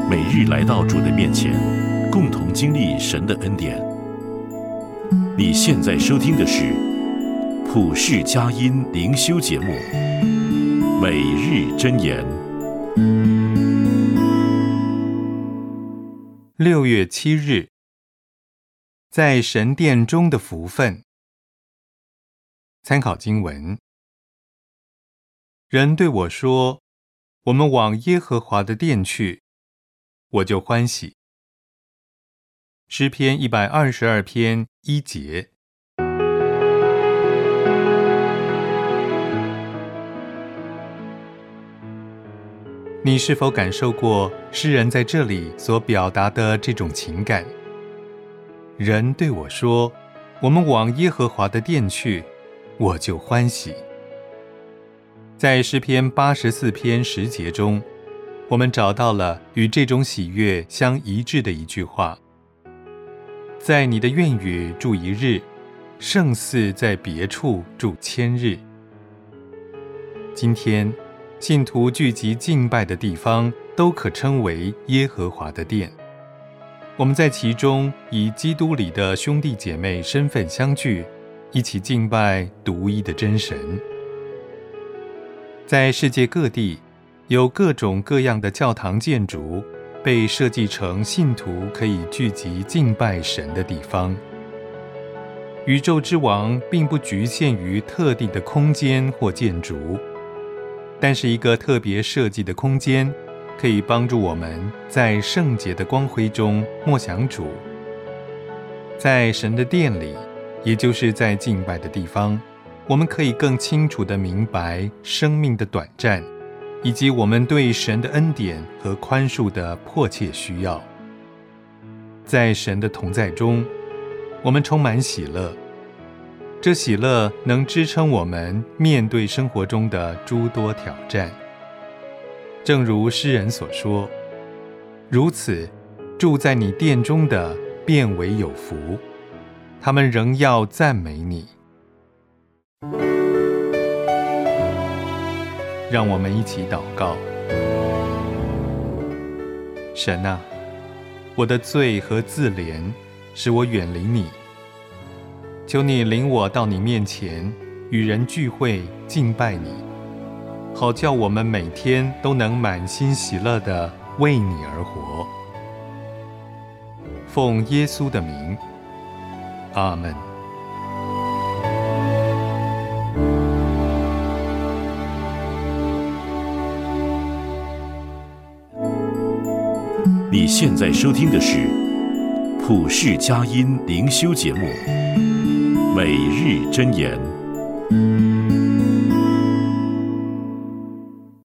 每日来到主的面前，共同经历神的恩典。你现在收听的是普世佳音灵修节目《每日箴言》。 6月7日，在神殿中的福分。参考经文：人对我说，我们往耶和华的殿去，我就欢喜。诗篇122篇1节。你是否感受过诗人在这里所表达的这种情感？人对我说，我们往耶和华的殿去，我就欢喜。在诗篇84篇10节中，我们找到了与这种喜悦相一致的一句话：在你的院宇住1日，胜似在别处住1000日。今天信徒聚集敬拜的地方都可称为耶和华的殿，我们在其中以基督里的兄弟姐妹身份相聚，一起敬拜独一的真神。在世界各地有各种各样的教堂建筑被设计成信徒可以聚集敬拜神的地方。宇宙之王并不局限于特定的空间或建筑，但是一个特别设计的空间可以帮助我们在圣洁的光辉中默想主。在神的殿里，也就是在敬拜的地方，我们可以更清楚地明白生命的短暂，以及我们对神的恩典和宽恕的迫切需要。在神的同在中，我们充满喜乐，这喜乐能支撑我们面对生活中的诸多挑战。正如诗人所说，如此，住在你殿中的便为有福，他们仍要赞美你。让我们一起祷告。神啊，我的罪和自怜使我远离你，求你领我到你面前，与人聚会敬拜你，好叫我们每天都能满心喜乐地为你而活。奉耶稣的名，阿们。 你现在收听的是普世佳音灵修节目《每日箴言》。